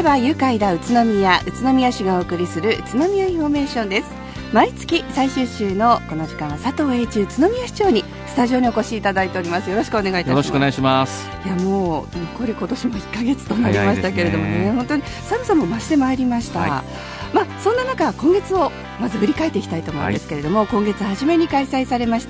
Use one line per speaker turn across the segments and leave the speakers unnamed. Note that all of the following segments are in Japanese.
れば愉快だ宇都宮、宇都宮市がお送りする宇都宮インフォメーションです。毎月最終週のこの時間は佐藤栄一宇都宮市長にスタジオにお越しいただいております。よろしくお願いいたします。
よろしくお願いします。
いやもう残り今年も1ヶ月となりましたけれども ね、本当に寒さも増してまいりました、そんな中今月をまず振り返っていきたいと思うんですけれども、今月初めに開催されました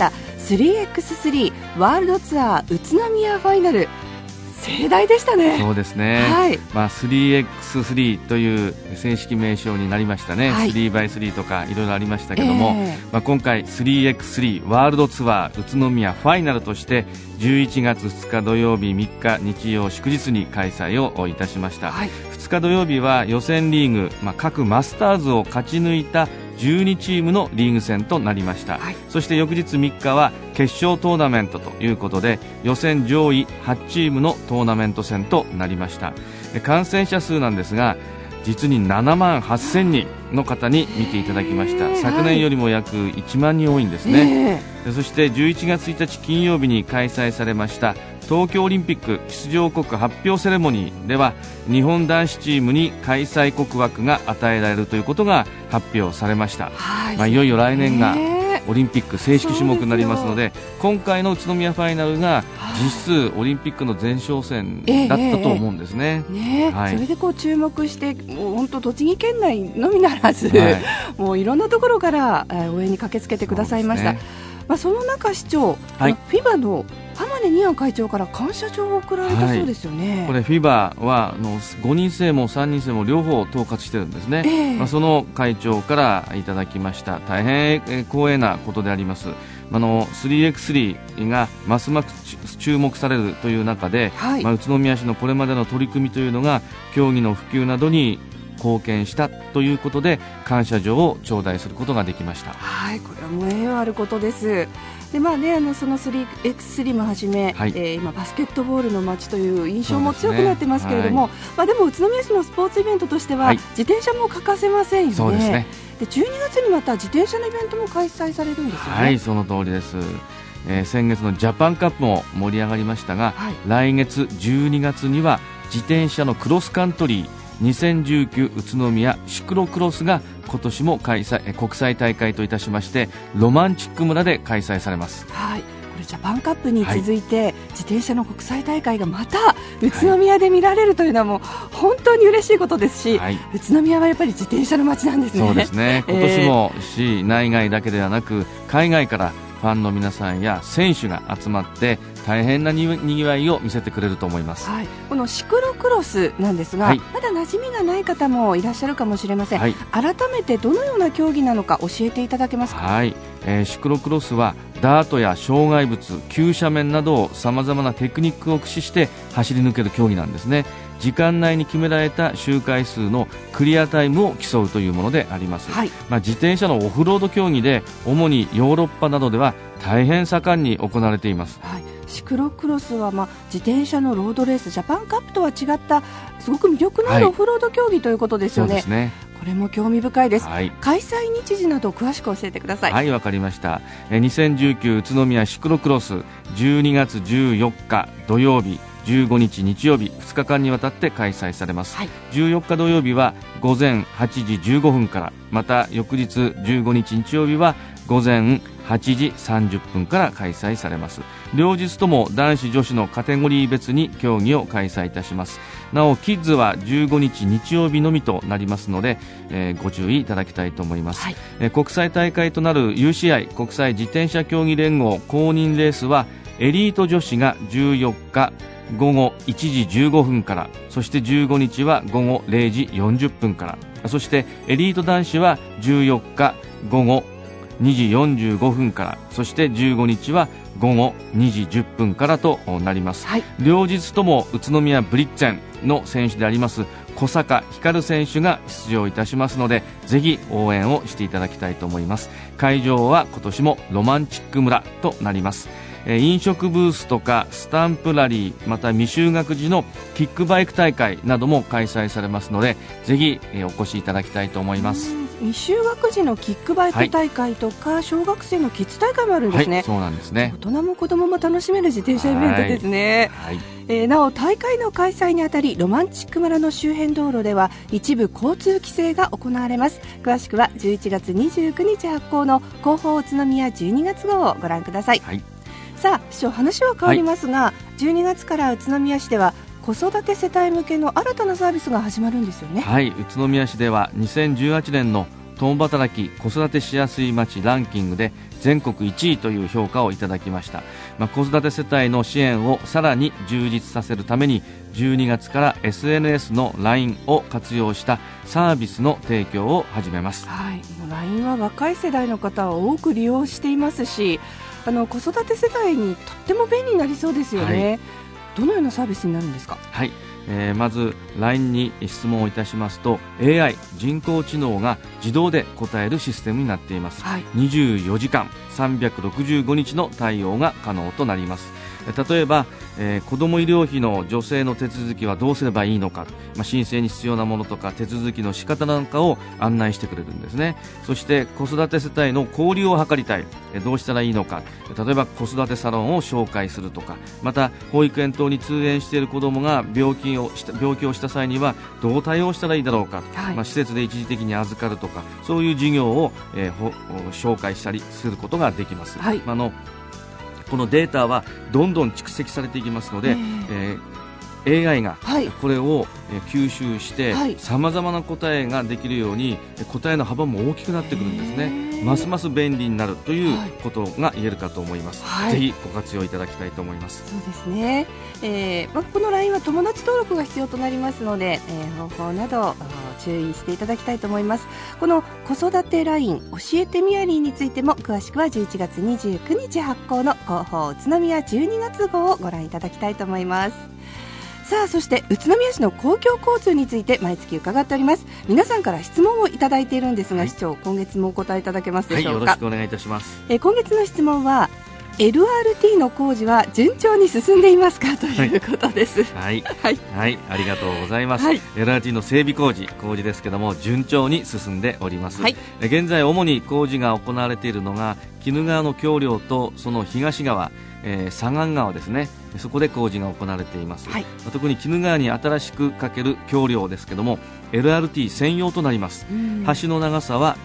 3x3 ワールドツアー宇都宮ファイナル、盛大でしたね。
そうですね、3x3 という正式名称になりましたね、3x3 とかいろいろありましたけども、今回 3x3 ワールドツアー宇都宮ファイナルとして11月2日土曜日3日日曜祝日に開催をいたしました、2日土曜日は予選リーグ、各マスターズを勝ち抜いた12チームのリーグ戦となりました、そして翌日3日は決勝トーナメントということで予選上位8チームのトーナメント戦となりました。感染者数なんですが実に7万8000人の方に見ていただきました。昨年よりも約1万人多いんですね、そして11月1日金曜日に開催されました東京オリンピック出場国発表セレモニーでは日本男子チームに開催国枠が与えられるということが発表されました、いよいよ来年がオリンピック正式種目になりますので、今回の宇都宮ファイナルが実質オリンピックの前哨戦だったと思うんですね、それで注目してもう本当栃木県内のみならず、もういろんなところから応援に駆けつけてくださいました。その中市長、FIBA の浜根二庵会長から感謝状を贈られたそうですよね、 これ FIBA は5人制も3人制も両方統括してるんですね、その会長からいただきました。大変光栄なことであります。3x3 がますます注目されるという中で、宇都宮市のこれまでの取り組みというのが競技の普及などに貢献したということで感謝状を頂戴することができました。
これはもう栄誉あることです。でその 3x3 もはじめ、今バスケットボールの街という印象も強くなってますけれども、でも宇都宮市のスポーツイベントとしては、自転車も欠かせませんよね。
そうですね。
で12月にまた自転車のイベントも開催されるんですよね。
その通りです。先月のジャパンカップも盛り上がりましたが、来月12月には自転車のクロスカントリー2019宇都宮シクロクロスが今年も国際大会といたしましてロマンチック村で開催されます。これジャパンカップに続いて、自転車の国際大会がまた宇都宮で見られるというのはもう本当に嬉しいことですし、宇都宮はやっぱり自転車の街なんですね。 そうですね。今年も市内外だけではなく海外からファンの皆さんや選手が集まって大変なにぎわいを見せてくれると思います、
このシクロクロスなんですが、まだ馴染みがない方もいらっしゃるかもしれません、改めてどのような競技なのか教えていただけますか。
シクロクロスはダートや障害物、急斜面などさまざまなテクニックを駆使して走り抜ける競技なんですね。時間内に決められた周回数のクリアタイムを競うというものであります、自転車のオフロード競技で主にヨーロッパなどでは大変盛んに行われています、
シクロクロスは、自転車のロードレースジャパンカップとは違ったすごく魅力のあるオフロード競技ということですよね。
そうですね。
これも興味深いです、開催日時など詳しく教えてください。
わかりました。2019宇都宮シクロクロス12月14日土曜日15日日曜日2日間にわたって開催されます、14日土曜日は午前8時15分からまた翌日15日日曜日は午前8時30分から開催されます。両日とも男子女子のカテゴリー別に競技を開催いたします。なおキッズは15日日曜日のみとなりますので、ご注意いただきたいと思います、国際大会となる UCI 国際自転車競技連合公認レースはエリート女子が14日午後1時15分からそして15日は午後0時40分からそしてエリート男子は14日午後2時45分からそして15日は午後2時10分からとなります、両日とも宇都宮ブリッツェンの選手であります小坂光選手が出場いたしますのでぜひ応援をしていただきたいと思います。会場は今年もロマンチック村となります。飲食ブースとかスタンプラリーまた未就学児のキックバイク大会なども開催されますのでぜひお越しいただきたいと思います。
未就学児のキックバイク大会とか、小学生のキッズ大会もあるんですね。
そうなんですね。
大人も子供も楽しめる自転車イベントですね。なお大会の開催にあたりロマンチック村の周辺道路では一部交通規制が行われます。詳しくは11月29日発行の広報宇都宮12月号をご覧ください。さあ市長、話は変わりますが、12月から宇都宮市では子育て世帯向けの新たなサービスが始まるんですよね。
宇都宮市では2018年の共働き子育てしやすい町ランキングで全国1位という評価をいただきました。子育て世帯の支援をさらに充実させるために12月から SNS の LINE を活用したサービスの提供を始めます。
LINE は若い世代の方は多く利用していますし、子育て世帯にとっても便利になりそうですよね。どのようなサービスになるんですか？
まず LINE に質問をいたしますと AI 人工知能が自動で答えるシステムになっています。24時間365日の対応が可能となります。例えば、子ども医療費の助成の手続きはどうすればいいのか、申請に必要なものとか手続きの仕方なんかを案内してくれるんですね。そして子育て世帯の交流を図りたい、どうしたらいいのか、例えば子育てサロンを紹介するとか、また保育園等に通園している子どもが病気をした際にはどう対応したらいいだろうか、施設で一時的に預かるとか、そういう事業を、紹介したりすることができます。このデータはどんどん蓄積されていきますので、AI がこれを吸収してさまざまな答えができるように答えの幅も大きくなってくるんですね。ますます便利になるということが言えるかと思います。ぜひご活用いただきたいと思います。
そうですね。この LINE は友達登録が必要となりますので、方法など注意していただきたいと思います。この子育て LINE 教えてみやりーについても詳しくは11月29日発行の広報宇都宮12月号をご覧いただきたいと思います。さあ、そして宇都宮市の公共交通について毎月伺っております。皆さんから質問をいただいているんですが、市長、今月もお答えいただけますでしょうか？
よろしくお願いいたします。
今月の質問は LRT の工事は順調に進んでいますかということです。
ありがとうございます。LRT の整備工事ですけども順調に進んでおります。現在主に工事が行われているのが鬼怒川の橋梁とその東側、左岸川ですね。そこで工事が行われています。特に鬼怒川に新しく架ける橋梁ですけども LRT 専用となります。橋の長さは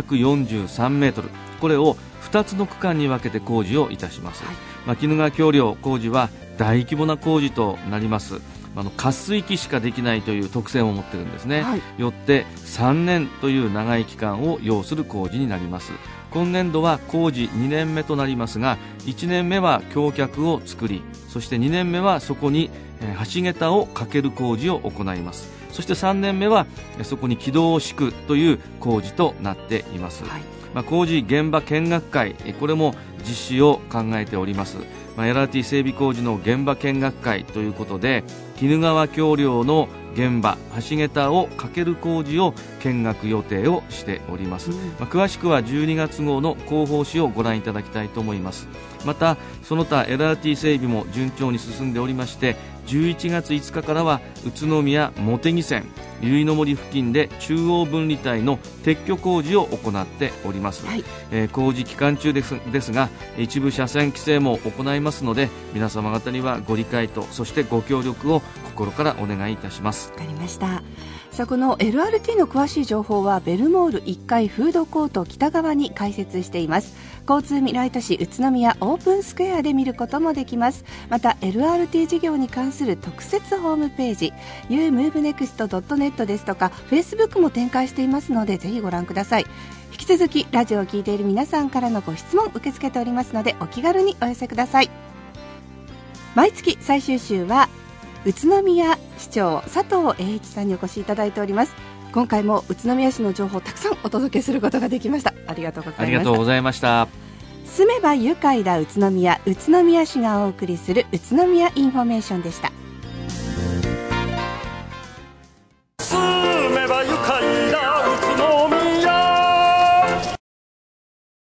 643メートル、これを2つの区間に分けて工事をいたします。鬼怒川橋梁工事は大規模な工事となります。渇水期しかできないという特性を持っているんですね。よって3年という長い期間を要する工事になります。今年度は工事2年目となりますが、1年目は橋脚を作り、そして2年目はそこに橋桁を架ける工事を行います。そして3年目はそこに軌道を敷くという工事となっています。工事現場見学会、これも実施を考えております。LRT 整備工事の現場見学会ということで鬼怒川橋梁の現場橋桁を架ける工事を見学予定をしております。詳しくは12月号の広報誌をご覧いただきたいと思います。またその他 LRT 整備も順調に進んでおりまして、11月5日からは宇都宮茂木線由比の森付近で中央分離帯の撤去工事を行っております。工事期間中ですが一部車線規制も行いますので、皆様方にはご理解とそしてご協力を心からお願いいたします。
わかりました。さあ、この LRT の詳しい情報はベルモール1階フードコート北側に開設しています。交通未来都市宇都宮オープンスクエアで見ることもできます。また LRT 事業に関する特設ホームページ umovenext.net ですとか Facebook も展開していますので、ぜひご覧ください。引き続きラジオを聞いている皆さんからのご質問受け付けておりますので、お気軽にお寄せください。毎月最終週は宇都宮市長佐藤栄一さんにお越しいただいております。今回も宇都宮市の情報をたくさんお届けすることができました。ありがとうございました。
ありがとうございました。
住めば愉快だ宇都宮、宇都宮市がお送りする宇都宮インフォメーションでした。